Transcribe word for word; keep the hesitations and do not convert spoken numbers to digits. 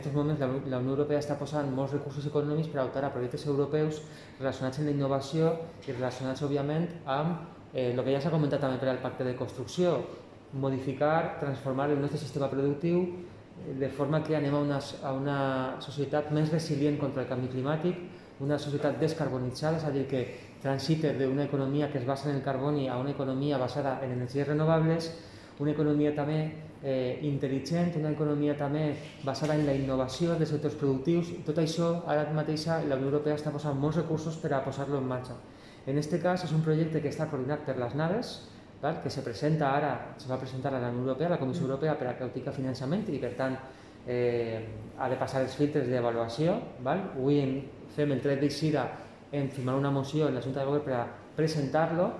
En aquests moments la Unió Europea està posant molts recursos econòmics per a optar a projectes europeus relacionats amb la innovació i relacionats, òbviament, amb el que ja s'ha comentat també per al pacte de construcció, modificar, transformar el nostre sistema productiu de forma que anem a una, a una societat més resilient contra el canvi climàtic, una societat descarbonitzada, és a dir, que transite d'una economia que es basa en el carboni a una economia basada en energies renovables, una economia també eh, intel·ligent, una economia també basada en la innovació dels sectors productius. Tot això, ara mateix, la Unió Europea està posant molts recursos per a posar-lo en marxa. En aquest cas, és un projecte que està coordinat per les Naves, val? Que se presenta ara, se va presentar a la Unió Europea, a la Comissió Europea, per a que obtingui finançament i, per tant, eh, ha de passar els filtres d'avaluació. Avui fem el tret d'eixida en firmar una moció en la Junta de Govern per a presentar-lo